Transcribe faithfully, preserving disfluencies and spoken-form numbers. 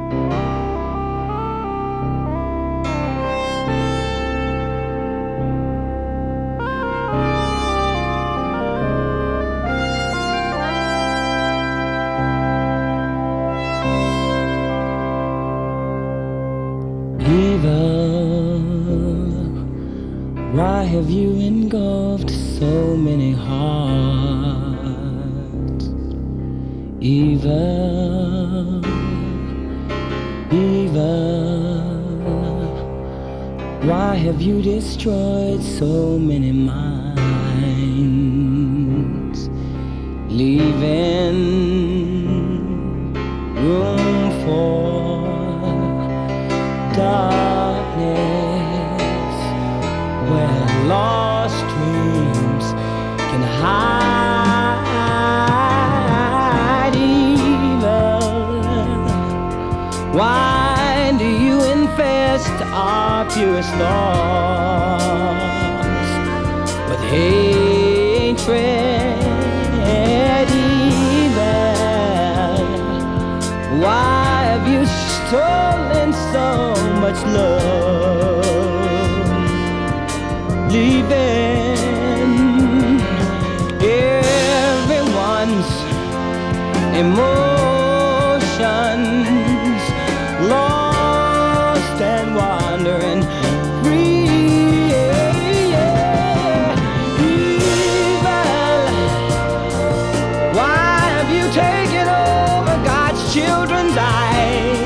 Evil, why have you engulfed so many hearts? Evil, evil, why have you destroyed so many minds, leaving room for darkness where lost dreams can hide? Evil, why do you infest our purest thoughts with hatred? Evil, why have you stolen so much love, leaving everyone's emotions lost and wandering free? Evil, why have you taken over God's children's eyes?